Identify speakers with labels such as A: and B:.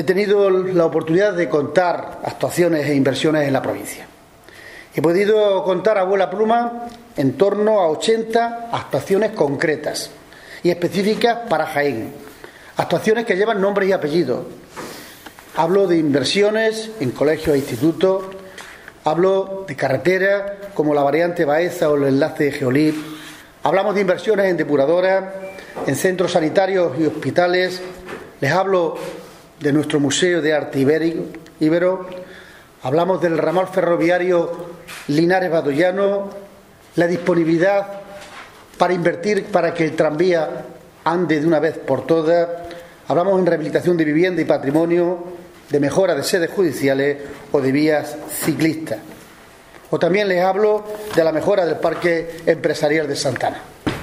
A: he tenido la oportunidad de contar actuaciones e inversiones en la provincia. He podido contar a vuela pluma en torno a 80 actuaciones concretas y específicas para Jaén, actuaciones que llevan nombres y apellidos. Hablo de inversiones en colegios e institutos, hablo de carreteras como la variante Baeza o el enlace de Geolip, hablamos de inversiones en depuradoras, en centros sanitarios y hospitales, les hablo de nuestro Museo de Arte Ibero, hablamos del ramal ferroviario Linares-Badoyano, la disponibilidad para invertir para que el tranvía ande de una vez por todas, hablamos en rehabilitación de vivienda y patrimonio, de mejora de sedes judiciales o de vías ciclistas. O también les hablo de la mejora del parque empresarial de Santana.